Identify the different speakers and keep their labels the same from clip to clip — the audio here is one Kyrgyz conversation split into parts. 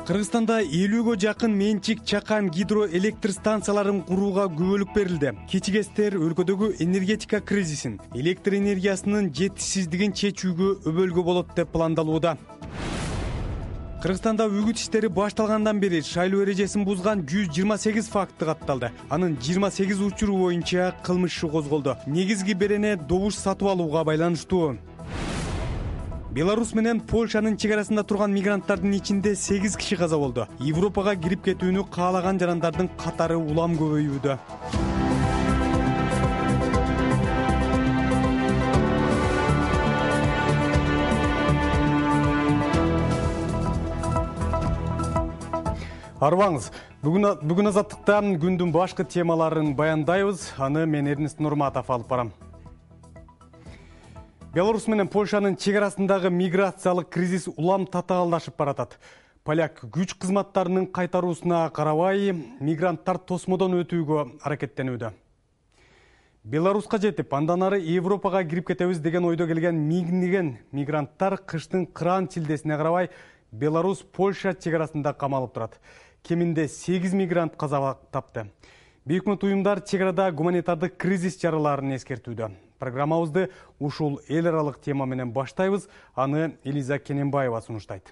Speaker 1: Кыргызстанда 50-гө жакын менчик чакан гидроэлектр станцияларын курууга күбөлүк берилди. Кечигестер өлкөдөгү энергетика кризисин, электр энергиясынын жетишсиздигин чечүүгө өбөлгө болот деп пландалууда. Кыргызстанда үгүт иштери башталгандан бери шайлоо эрежесин бузган 128 факты катталды. Анын 28 учуру боюнча кылмыш иши козголду. Негизги берене добуш сатып алууга байланыштуу. Беларусь менен Польшанын чек арасында турган мигранттардын ичинде 8 киши каза болду. Европага кирип кетүүнү каалаган жарандардын катары улам көбөйүүдө. Арбаңыз, бүгүн азаттыкта күндүн башкы темаларын баяндайбыз. Аны мен Эрнест Нурматов алып барам. Беларусь менен Польшанын чек арасындагы миграциялык кризис улам татаалдашып баратат. Поляк күч кызматтарынын кайтаруусуна карабай, мигранттар тосмодон өтүүгө аракеттенүүдө. Беларуска жетип, андан ары Европага кирип кетебиз деген ойдо келген миңдеген мигранттар кыштын кыраан чилдесине карабай Беларусь Польша чек арасында камалып турат. Кеминде 8 мигрант каза тапты. Бейөкмөт уюмдар чек арада гуманитардык кризис чараларын эскертүүдө. Программабызды ушул эл аралык тема менен баштайбыз. Аны Элиза Кененбаева сунуштайт.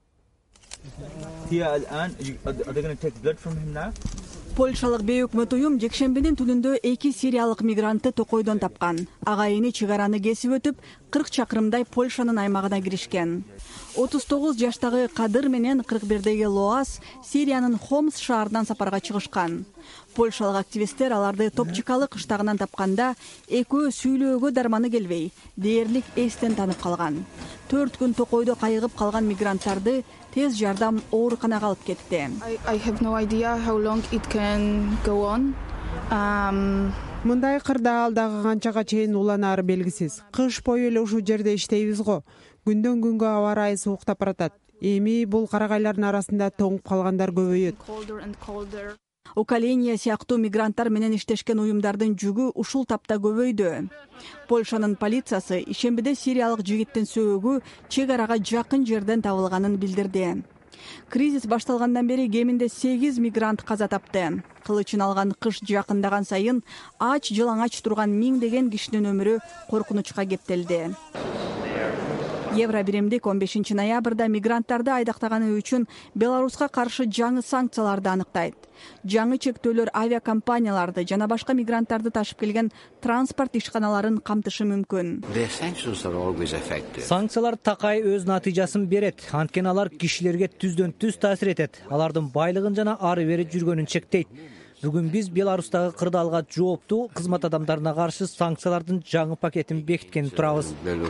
Speaker 2: Польшалык бейөкмөт уюм жекшембинин түнүндө 2 сириялык мигрантты токойдон тапкан. Агайыны чек араны кесип өтүп, 40 чакырымдай Польшанын аймагына киришкен. 39 жаштагы Кадыр менен 41деги Лоас Сириянын Хомс шаарынан сапарга чыгышкан. Польшалык активисттер аларды Топчикалы кыштагынан тапканда экөө сүйлөөгө дарманы келбей, дээрлик эстен танып калган. 4 күн токойдо кайыгып калган мигранттарды тез жардам ооруканага алып кетти.
Speaker 3: Мындай кырда ал дагы канчага чейин уланары белгисиз. Кыш бою эле ушул жерде иштейбиз го. Күндөн күнгө аба ырайы сууктап баратат. Эми бул карагайлардын арасында тоңуп калгандар көбөйөт.
Speaker 2: Укаления сыяктуу мигранттар менен иштешкен уюмдардын жүгү ушул тапта көбөйдү. Польшанын полициясы ишембиде сириялык жигиттин сөөгү чек арага жакын жерден табылганын билдирди. Кризис башталгандан бери кеминде 8 мигрант каза тапты. Кылычын алган кыш жакындаган сайын ач жылаңач турган миңдеген кишинин өмүрү коркунучка кептелди. Евробиримдик 15 ноябрда мигранттарды айдактаганы үчүн Беларуска каршы жаңы санкцияларды аныктайт. Жаңы чектөөлөр авиакомпанияларды жана башка мигранттарды ташып келген транспорт ишканаларын камтышы мүмкүн.
Speaker 4: Санкциялар такай өз натыйжасын берет. Анткени алар кишилерге түздөн-түз таасир этет. Алардын байлыгын жана ары бери жүргөнүн чектейт. Бүгүн биз Беларустагы кырдаалга жооптуу кызмат адамдарына каршы санкциялардын жаңы пакетин бекиткени турабыз.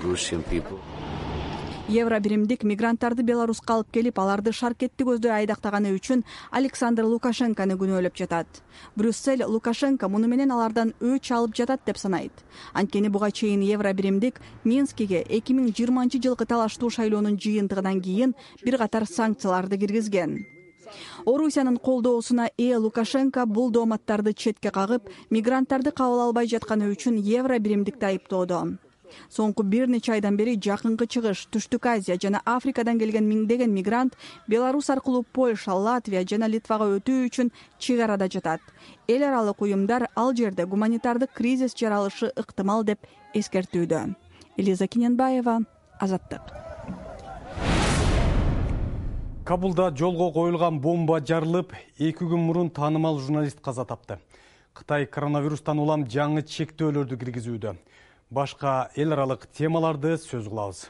Speaker 2: Евробиримдик мигранттарды Беларуска алып келип, аларды шаркетти көздөй айдактаганы үчүн Александр Лукашенкону күнөөлөп жатат. Брюссель Лукашенко муну менен алардан өч алып жатат деп санайт. Анткени буга чейин Евробиримдик Минскиге 2020-жылкы талаштуу шайлоонун жыйынтыгынан кийин бир катар санкцияларды киргизген. Орусиянын колдоосуна ээ Лукашенко бул дооматтарды четке кагып, мигранттарды кабыл албай жатканы үчүн Евробиримдикти айыптоодо. Соңку бир нече айдан бери жакынкы чыгыш, Түштүк Азия жана Африкадан келген миңдеген мигрант Беларусь аркылуу Польша, Латвия жана Литвага өтүү үчүн чек арада жатат. Эл аралык уюмдар ал жерде гуманитардык кризис жаралышы ыктымал деп эскертүүдө. Элиза Кененбаева, Азаттык.
Speaker 1: Кабулда жолго коюлган бомба жарылып, 2 күн мурун таанымал журналист каза тапты. Кытай коронавирустан улам жаңы чектөөлөрдү киргизүүдө. Башка эл аралык темаларды сөз кылабыз.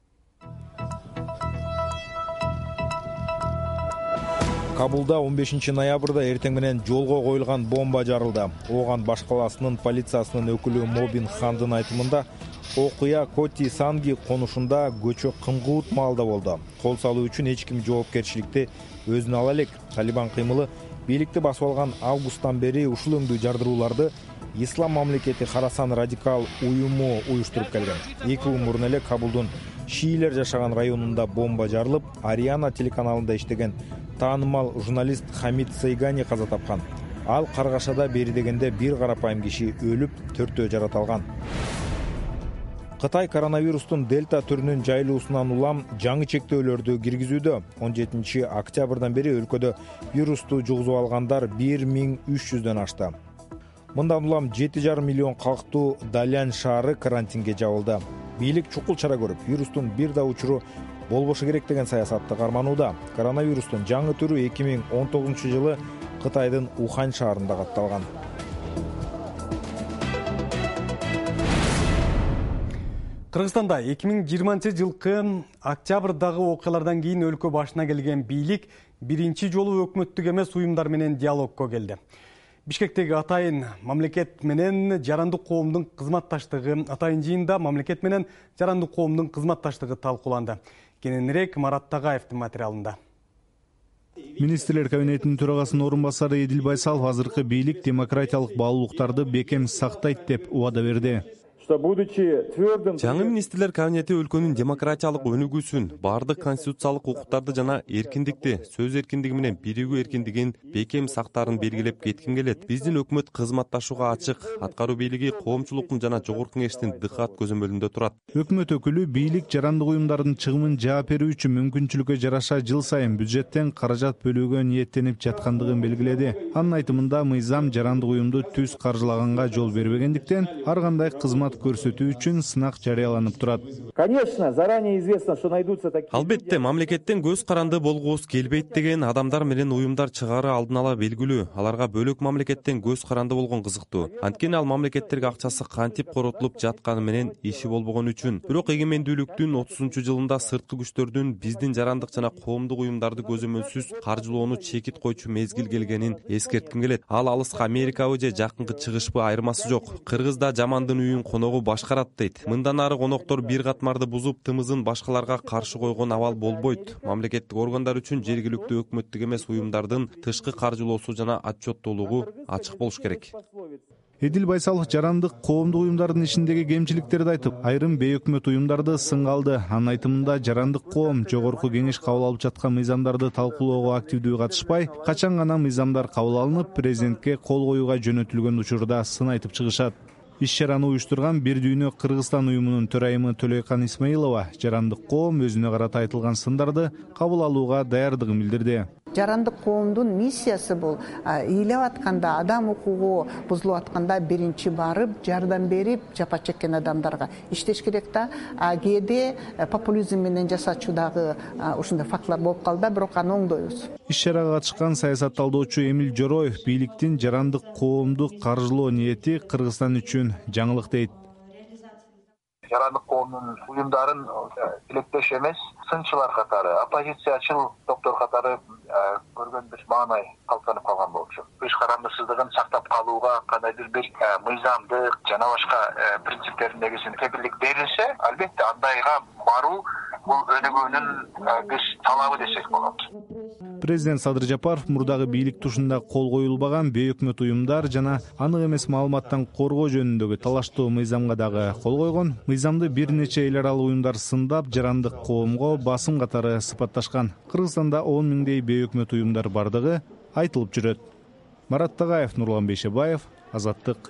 Speaker 5: Кабулда 15 ноябрда эртең менен жолго коюлган бомба жарылды. Ооган баш каласынын полициясынын өкүлү Мобин Хандын айтымында, окуя Коти Санги конушунда көчө кымгуут маалда болду. Кол салуу үчүн эч ким жоопкерчиликти өзүнө ала элек. Талибан кыймылы бийликти басып алган августтан бери ушул өңдүү жардырууларды Ислам мамлекети Харасан радикал уюму уюштуруп келген. 2 күн мурун эле Кабулдун шиилер жашаган районунда бомба жарылып, Ариана телеканалында иштеген таанымал журналист Хамид Сайгани каза тапкан. Ал Каргашада бери дегенде бир карапайым киши өлүп, 4-өө жаракат алган. Кытай коронавирустун дельта түрүнүн жайылуусунан улам жаңы чектөөлөрдү киргизүүдө. 17 октябрдан бери өлкөдө вирусту жугузуп алгандар 1300дөн ашты. Мындан улам 7,5 миллион калктуу Далян шаары карантинге жабылды. Бийлик чукул чара көрүп, вирустун бир да учуру болбошу керек деген саясатты карманууда. Коронавирустун жаңы түрү 2019 жылы Кытайдын Ухань шаарында катталган.
Speaker 1: Кыргызстанда 2020 жылкы октябрдагы окуялардан кийин өлкө башына келген бийлик биринчи жолу өкмөттүк эмес уюмдар менен диалогко келди. Бишкектеги атайын мамлекет менен жарандык коомдун кызматташтыгы талкууланды. Кененирээк Марат Тагаевдин материалында.
Speaker 6: Министрлер кабинетинин төрагасынын орун басары Эдил Байсалов азыркы бийлик демократиялык баалуулуктарды бекем сактайт деп убада берди.
Speaker 7: Жаңы министрлер кабинети өлкөнүн демократиялык өнүгүүсүн, бардык конституциялык укуктарды жана эркиндикти, сөз эркиндиги менен биригүү эркиндигин бекем сактаарын белгилеп кетким келет. Биздин өкмөт кызматташууга ачык, аткаруу бийлиги коомчулуктун жана жогорку кеңештин дыкат көзөмөлүндө турат.
Speaker 6: Өкмөт өкүлү бийлик жарандык уюмдардын чыгымын жаап берүү үчүн мүмкүнчүлүккө жараша жыл сайын бюджеттен каражат бөлүүгө ниеттенип жаткандыгын белгиледи. Анын айтымында мыйзам жарандык уюмду түз каржылаганга жол бербегендиктен ар кандай кызмат көрсөтүү үчүн сынак жарыяланып турат.
Speaker 8: Конечно, заранее известно, что найдутся такие.
Speaker 7: Албетте, мамлекеттен көз каранды болгубуз келбейт деген адамдар менен уюмдар чыгары алдын ала белгилүү. Аларга бөлөк мамлекеттен көз каранды болгон кызыктуу. Анткени ал мамлекеттерге акчасы кантип коротулуп жатканы менен иши болбогон үчүн. Бирок эгемендүүлүктүн 30-жылында сырткы күчтөрдүн биздин жарандык жана коомдук уюмдарды көзөмөлсүз каржылоону чекит койчу мезгил келгенин эскертким келет. Ал алыска Америкабы же жакынкы чыгышпы айырмасы жок. Кыргыз да жамандын үйүн коногу башкарат дейт. Мындан ары коноктор бир катмарды бузуп, тымызын башкаларга каршы койгон абал болбойт. Мамлекеттик органдар үчүн жергиликтүү өкмөттүк эмес уюмдардын тышкы каржылоосу жана отчеттуулугу ачык болуш керек.
Speaker 6: Эдил Байсалов жарандык коомдук уюмдардын ишиндеги кемчиликтерди айтып, айрым бейөкмөт уюмдарды сынга алды. Анын айтымында жарандык коом жогорку кеңеш кабыл алып жаткан мыйзамдарды талкуулоого активдүү катышпай, качан гана мыйзамдар кабыл алынып, президентке кол коюуга жөнөтүлгөн учурда сын айтып чыгышат. Иш-чараны уюштурган Бир дүйнө Кыргызстан уюмунун төрайымы Төлөйкан Исмаилова жарандык коом өзүнө карата айтылган сындарды кабыл алууга даярдыгын билдирди.
Speaker 9: Жарандык коомдун миссиясы бул ыйлап атканда, адам укугу бузулуп атканда биринчи барып, жардам берип, жапа чеккен адамдарга иштеш керек да. Кээде популизм менен жасачуудагы ушундай фактылар болуп калды, бирок аны оңдойбуз.
Speaker 6: Иш-чарага катышкан саясатталдоочу Эмил Жороев бийликтин жарандык коомду каржылоо ниети Кыргызстан үчүн жаңылык дейт.
Speaker 10: Жарандык коомдун уюмдарын тилектеш эмес, сынчылар катары, оппозициячыл топтор катары көргөн бир маанай калыптанып калган болчу. Өз карандысыздыгын сактап калууга кандайдыр бир мыйзамдык жана башка принциптердин негизинде кепилдик берилсе, албетте андайга баруу бул өнүгүүнүн биз талабы десек болот.
Speaker 6: Президент Садыр Жапаров мурдагы бийлик тушунда кол коюлбаган бейөкмөт уюмдар жана анык эмес маалыматтан коргоо жөнүндөгү талаштуу мыйзамга дагы кол койгон. Мыйзамды бир нече эл аралык уюмдар сындап, жарандык коомго басым катары сыпатташкан. Кыргызстанда 10 миңдей бейөкмөт уюмдар бардыгы айтылып жүрөт. Марат Тагаев, Нурлан Бейшебаев, Азаттык.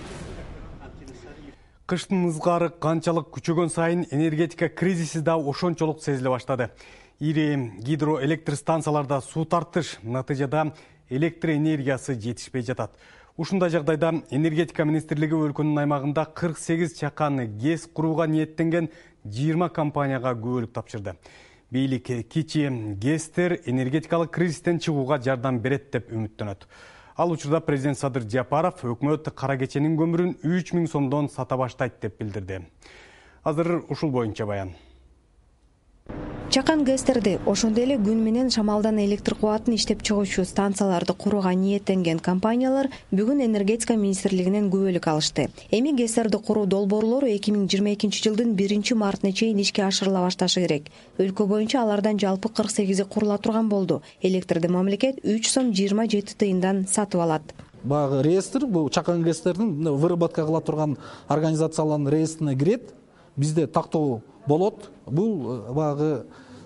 Speaker 1: Кыштын ызгары канчалык күчөгөн сайын энергетика кризиси да ошончолук сезиле баштады. Ири гидроэлектр станцияларда суу тартыш, натыйжада электр энергиясы жетишпей жатат. Ушундай жагдайда энергетика министрлиги өлкөнүн аймагында 48 чаканы ГЭС курууга ниеттенген 20 компанияга күбөлүк тапшырды. Бийлик кичи ГЭСтер энергетикалык кризистен чыгууга жардам берет деп үмүттөнөт. Ал учурда президент Садыр Жапаров өкмөт кара кеченин көмүрүн 3000 сомдон сата баштайт деп билдирди. Азыр ушул боюнча баян.
Speaker 11: Чакан ГЭСтерди, ошондой эле күн менен шамалдан электр кубатын иштеп чыгуучу станцияларды курууга ниеттенген компаниялар бүгүн энергетика министрлигинен күбөлүк алышты. Эми ГЭСтерди куруу долбоорлору 2022 жылдын 1-мартына чейин ишке ашырыла башташы керек. Өлкө боюнча алардан жалпы 48 курула турган болду. Электрди мамлекет 3 сом 27 тыйындан сатып алат.
Speaker 12: Багы реестр, бул чакан ГЭСтердин выработка кыла турган организациялардын реестрине кирет. Бизде тактоо болот. Бул багы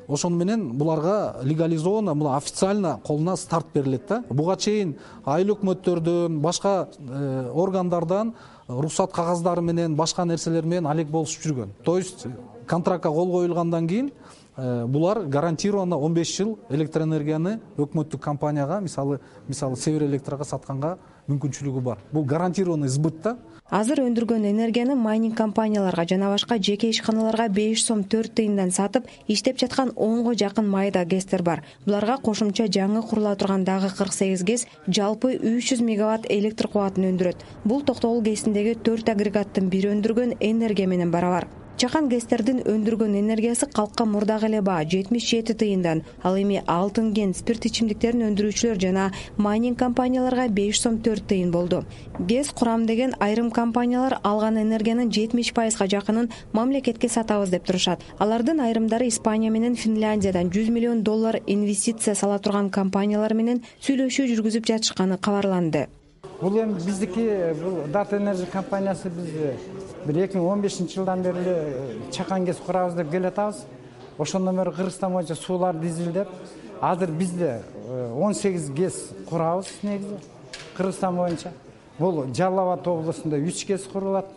Speaker 12: ошону менен буларга легализованно, официально колуна старт берилет да. Буга чейин айыл өкмөттөрдөн, башка органдардан уруксат кагаздары менен, башка нерселер менен алек болушуп жүргөн. То есть контрактка кол коюлгандан кийин булар гарантированно 15 жыл электроэнергияны өкмөттүк компанияга, мисалы Север Электрага сатканга мүмкүнчүлүгү бар. Бул гарантированный сбыт да.
Speaker 11: Азыр өндүргөн энергияны майнинг компанияларга жана башка жеке ишканаларга 5 сом 4 тыйындан сатып, иштеп жаткан 10го жакын майда гэстер бар. Буларга кошумча жаңы курула турган дагы 48 гэс жалпы 300 мегаватт электр кубатын өндүрөт. Бул Токтогул гэсиндеги 4 агрегаттын бири өндүргөн энергия менен барабар. Чакан гэстердин өндүргөн энергиясы калкка мурдагы эле баа 77 тыйындан, ал эми алтын кен, спирт ичимдиктерин өндүрүүчүлөр жана майнинг компанияларга 5 сом 4 тыйын болду. ГЭС курам деген айрым компаниялар алган энергиянын 70%га жакынын мамлекетке сатабыз деп турушат. Алардын айрымдары Испания менен Финляндиядан $100 миллион инвестиция сала турган компаниялар менен сүйлөшүү жүргүзүп жатышканы кабарланды.
Speaker 13: Бул эми биздики Data Energy компаниясы биз 2015-жылдан бери Чакан ГЭС курабыз деп келатабыз. Ошондон бери Кыргызстан боюнча сууларды изилдеп, азыр бизде 18 ГЭС курабыз негизи Кыргызстан боюнча. Бул Жалал Абад облусунда 3 ГЭС курулат,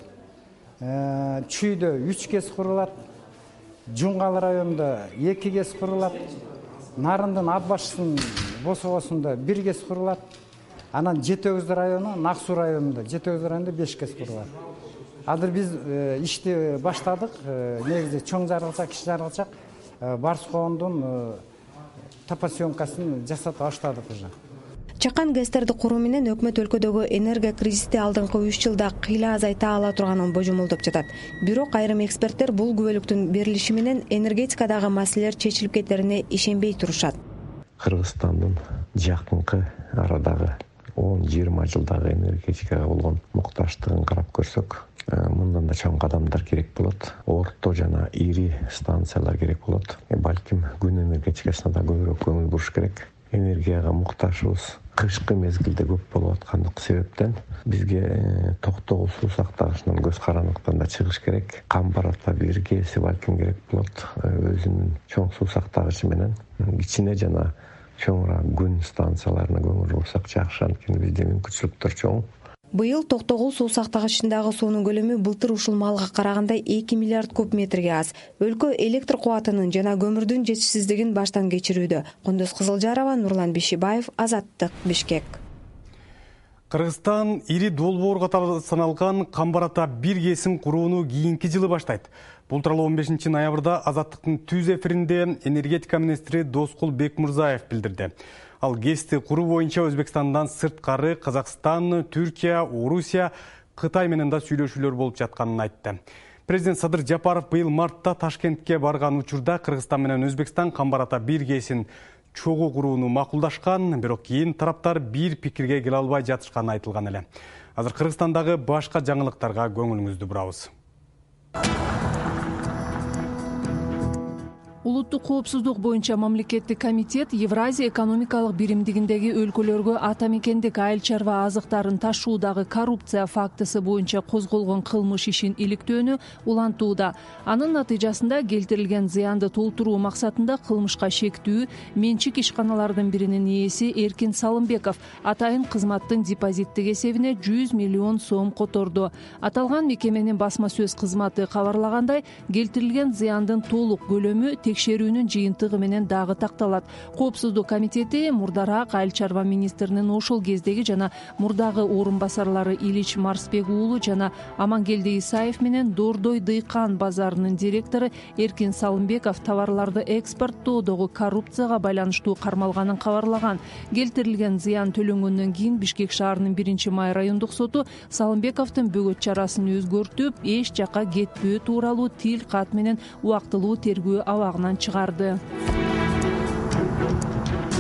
Speaker 13: Чүйдө 3 ГЭС курулат, Жунгал районунда 2 ГЭС курулат, Нарындын Атбашсын босогосунда 1 ГЭС курулат. Анан Жетөгүз району, Нак-Суу районунда, Жетөгүз районунда 5 ГЭС курулат. Азыр биз ишти баштадык. Негизи чоң жаргылчак, кичи жаргылчак Барскоондун топосъемкасын жасап баштадык уже.
Speaker 11: Чакан гэстерди куруу менен өкмөт өлкөдөгү энергия кризисти алдыңкы 3 жылда кыйла азайта ала турганын божомолдоп жатат. Бирок айрым эксперттер бул күбөлүктүн берилиши менен энергетикадагы маселелер чечилип кетерине ишенбей турушат.
Speaker 14: Кыргызстандын жакынкы арадагы 10-20 жылдагы энергетикага болгон мукташтыгын карап көрсөк, мындан да чоң кадамдар керек болот. Орто жана ири станциялар керек болот. Балким күн энергетикасына да көбүрөөк көңүл буруш керек. Энергияга мукташыбыз кышкы мезгилде көп болуп аткандык себептен бизге Токтогул суу сактагычынан көз карандыктан да чыгыш керек. Камбарата бир ГЭСи балким керек болот. Өзүнүн чоң суу сактагычы менен кичине жана чоңураак күн станцияларына көңүл бурсак жакшы, анткени бизде мүмкүнчүлүктөр чоң.
Speaker 11: Быйыл Токтогул суу сактагычындагы суунун көлөмү былтыр ушул маалга караганда 2 миллиард куб метрге аз. Өлкө электр кубатынын жана көмүрдүн жетишсиздигин баштан кечирүүдө. Кондос Кызылжарова, Нурлан Бишибаев, Азаттык, Бишкек.
Speaker 1: Кыргызстан ири долбоор катары саналган Камбарата 1 ГЭСин курууну кийинки жылы баштайт. Бул тууралуу 15 ноябрда Азаттыктын түз эфиринде энергетика министри Доскул Бекмурзаев билдирди. Ал ГЭСти куруу боюнча Өзбекстандан сырткары Казакстан, Түркия, Орусия, Кытай менен да сүйлөшүүлөр болуп жатканын айтты. Президент Садыр Жапаров быйыл мартта Ташкентке барган учурда Кыргызстан менен Өзбекстан Камбарата 1 ГЭСин чогуу курууну макулдашкан, бирок кийин тараптар бир пикирге келе албай жатышканы айтылган эле. Азыр Кыргызстандагы башка жаңылыктарга көңүлүңүздү бурабыз.
Speaker 15: Улуттук коопсуздук боюнча мамлекеттик комитет Евразия экономикалык биримдигиндеги өлкөлөргө ата мекендик айыл чарба азыктарын ташуудагы коррупция фактысы боюнча козголгон кылмыш ишин иликтөөнү улантууда. Анын натыйжасында келтирилген зыянды толтуруу максатында кылмышка шектүү менчик ишканалардын биринин ээси Эркин Салымбеков атайын кызматтын депозиттик эсебине 100 миллион сом которду. Аталган мекеменин басма сөз кызматы кабарлагандай, келтирилген зыяндын толук көлөмү текшерүүнүн жыйынтыгы менен дагы такталат. Коопсуздук комитети мурдараак айыл чарба министринин ошол кездеги жана мурдагы орун басарлары Илич Марсбек уулу жана Амангелди Исаев менен Дордой Дыйкан базарынын директору Эркин Салымбеков товарларды экспорттоодогу коррупцияга байланыштуу кармалганын кабарлаган. Келтирилген зыян төлөнгөндөн кийин Бишкек шаарынын 1-май райондук соту Салымбековдун бөгөт чарасын өзгөртүп, эч жакка кетпөө тууралуу тил кат менен убактылуу тергөө абагынан чыгарды.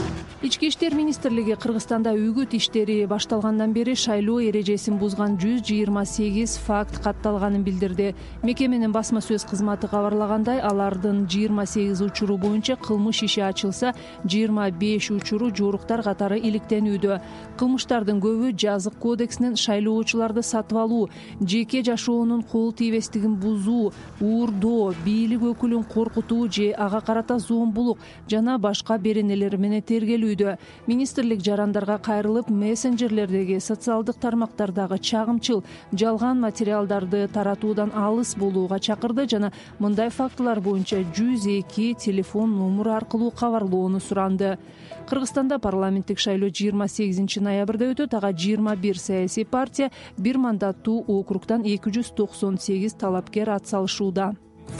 Speaker 15: Ички иштер министрлиги Кыргызстанда үгүт иштери башталгандан бери шайлоо эрежесин бузган 128 факт катталганын билдирди. Мекеменин басма сөз кызматы кабарлагандай, алардын 28 учуру боюнча кылмыш иши ачылса, 25 учуру жоруктар катары иликтенүүдө. Кылмыштардын көбү жазык кодексинин шайлоочуларды сатып алуу, жеке жашоонун кол тийбестигин бузуу, уурдоо, бийлик өкүлүн коркутуу же ага карата зомбулук жана башка беренелер менен тергелүүдө. Министрлик жарандарга кайрылып, мессенджерлердеги социалдык тармактардагы чагымчыл, жалган материалдарды таратуудан алыс болууга чакырды жана мындай фактылар боюнча 102 телефон номуру аркылуу кабарлоону суранды. Кыргызстанда парламенттик шайлоо 28 ноябрда өтөт. Ага 21 саясий партия, бир мандаттуу округдан 298 талапкер атсалышууда.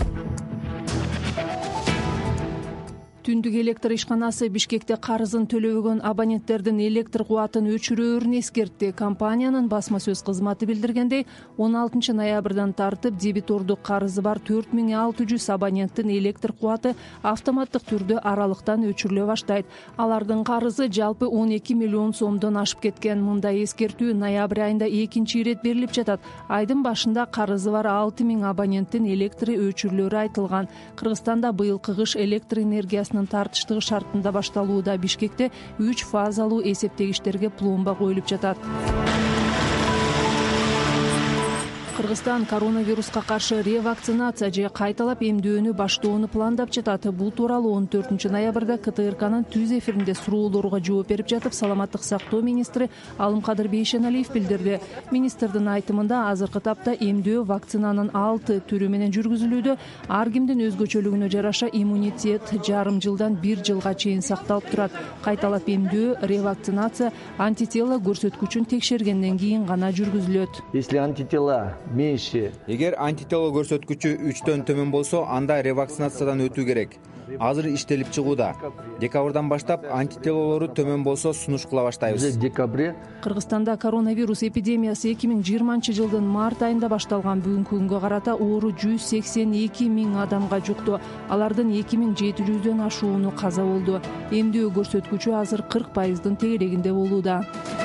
Speaker 15: Түндүк электр ишканасы Бишкекте карызын төлөбөгөн абоненттердин электр кубатын өчүрөөрүн эскертти. Компаниянын басма сөз кызматы билдиргендей, 16 ноябрдан тартып дебитордук карызы бар 4600 абоненттин электр кубаты автоматтык түрдө аралыктан өчүрүлө баштайт. Алардын карызы жалпы 12 миллион сомдон ашып кеткен. Мындай эскертүү ноябрь айында экинчи ирет берилип жатат. Айдын башында карызы бар 6000 абоненттин электр өчүрүлөрү айтылган. Кыргызстанда быйылкы кыш электр энергиясы тартыштыгы шартында башталууда. Бишкекте 3 фазалуу эсептегичтерге пломба коюлуп жатат. Кыргызстан коронавируска каршы ревакцинация же кайталап эмдөөнү баштоону пландап жатат. Бул тууралуу 14 ноябрда КТРКнын түз эфиринде суроолорго жооп берип жатып, саламаттык сактоо министри Алымкадыр Бейшеналиев билдирди. Министрдин айтымында азыркы тапта эмдөө вакцинанын 6 түрү менен жүргүзүлүүдө. Ар кимдин өзгөчөлүгүнө жараша иммунитет жарым жылдан 1 жылга чейин сакталып турат. Кайталап эмдөө, ревакцинация антитела көрсөткүчүн текшергенден кийин гана жүргүзүлөт.
Speaker 16: Если антитела меньше.
Speaker 17: Эгер антитела көрсөткүчү 3төн төмөн болсо, анда ревакцинациядан өтүү керек. Азыр иштелип чыгууда. Декабрдан баштап антителолору төмөн болсо сунуш кыла баштайбыз.
Speaker 15: Кыргызстанда коронавирус эпидемиясы 2020 жылдын март айында башталган. Бүгүнкү күнгө карата оору 182 миң адамга жукту. Алардын 2700дөн ашууну каза болду. Эмдөө көрсөткүчү азыр 40% тегерегинде болууда.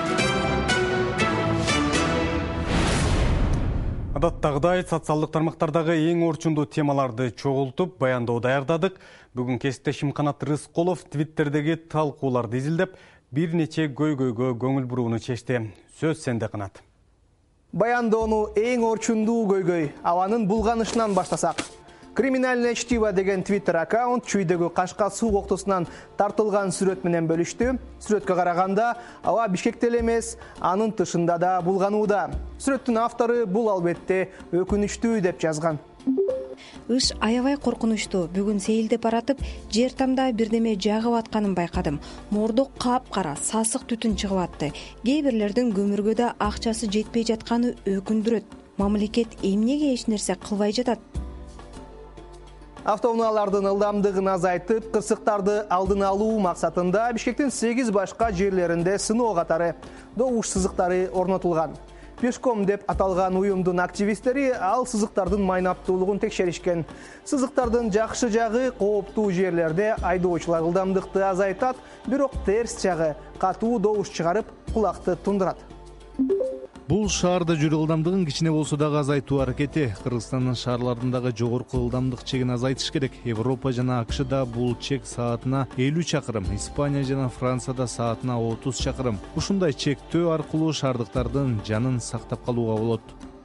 Speaker 1: Адаттагыдай социалдык тармактардагы эң орчундуу темаларды чогултуп, баяндоо даярдадык. Бүгүн кесиптешим Канат Рыскулов Твиттердеги талкууларды изилдеп, бир нече көйгөйгө көңүл бурууну чечти. Сөз сенде, Канат.
Speaker 18: Баяндоону эң орчундуу көйгөй абанын булганышынан баштасак. Криминальное чтиво деген Twitter аккаунт чүйдөгү Кашка суу коктусунан тартылган сүрөт менен бөлүштү. Сүрөткө караганда, аба Бишкекте эле эмес, анын тышында да булганууда. Сүрөттүн автору бул албетте өкүнүчтүү деп жазган.
Speaker 11: Ыш аябай коркунучтуу. Бүгүн сейилдеп баратып, жер тамда бирдеме жагып атканын байкадым. Мордок капкара, сасык түтүн чыгып атты. Кээ бирлердин көмүргө да акчасы жетпей жатканы өкүндүрөт. Мамлекет эмнеге эч нерсе кылбай жатат?
Speaker 18: Автоунаалардын ылдамдыгын азайтып, кырсыктарды алдын алуу максатында Бишкектин 8 башка жерлеринде сыноо катары добуш сызыктары орнотулган. Пешком деп аталган уюмдун активисттери ал сызыктардын майнаптуулугун текшеришкен. Сызыктардын жакшы жагы кооптуу жерлерде айдоочулар ылдамдыкты азайтат, бирок терс жагы катуу добуш чыгарып, кулакты тундурат.
Speaker 6: Бул шаарда жүрүү ылдамдыгын кичине болсо дагы азайтуу аракети. Кыргызстандын шаарларындагы жогорку ылдамдык чегин азайтыш керек. Европа жана АКШда бул чек саатына 50 чакырым, Испания жана Францияда саатына 30 чакырым. Ушундай чектөө аркылуу шаардыктардын жанын сактап калууга болот.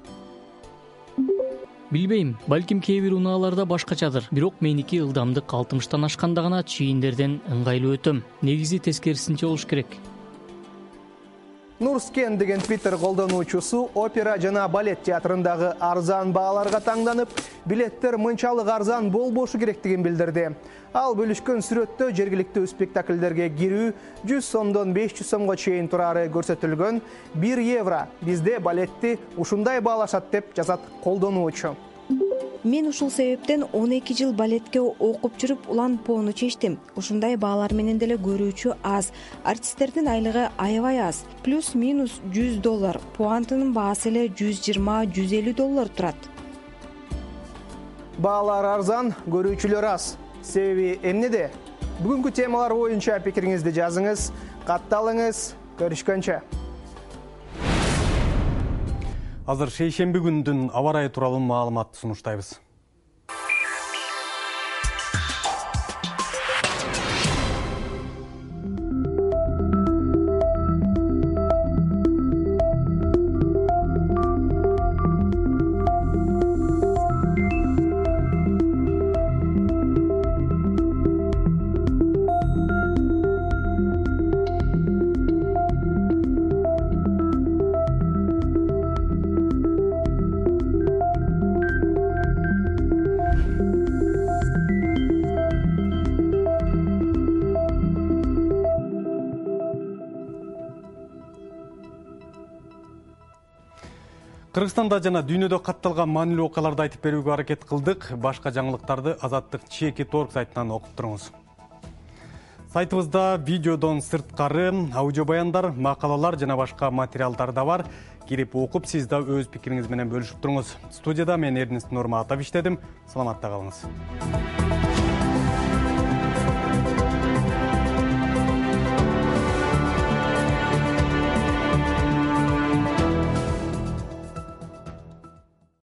Speaker 19: Билбейм, балким кээ бир унааларда башкачадыр. Бирок меники ылдамдык 60тан ашканда гана чийиндерден ыңгайлуу өтөм. Негизи тескерисинче болуш керек.
Speaker 18: Нурскен деген Twitter колдонуучусу опера жана балет театрындагы арзан бааларга таңданып, билеттер мынчалык арзан болбошу керектигин билдирди. Ал бөлүшкөн сүрөттө жергиликтүү спектакльдерге кирүү 100 сомдон 500 сомго чейин турары көрсөтүлгөн. 1 евро бизде балетти ушундай баалашат деп жазат колдонуучу.
Speaker 11: Мен ушул себептен 12 жыл балетке окуп жүрүп уланпоону чечтим. Ушундай баалар менен деле көрүүчү аз. Артисттердин айлыгы аябай аз. Плюс-минус $100. Пуантынын баасы эле $120–150 турат.
Speaker 18: Баалар арзан, көрүүчүлөр аз. Себеби эмнеде? Бүгүнкү темалар боюнча пикириңизди жазыңыз, катталыңыз. Көрүшкөнчө.
Speaker 1: Азыр шейшемби күндүн аба ырайы тууралуу маалыматты сунуштайбыз. Кыргызстанда жана дүйнөдө катталган маанилүү окуяларды айтып берүүгө аракет кылдык. Башка жаңылыктарды Азаттык Чеки.org сайтынан окуп туруңуз. Сайтыбызда видеодон сырткары аудио баяндар, макалалар жана башка материалдар да бар. Кирип окуп, сиз да өз пикириңиз менен бөлүшүп туруңуз. Студияда мен Эрнест Нурматов иштедим. Саламатта калыңыз.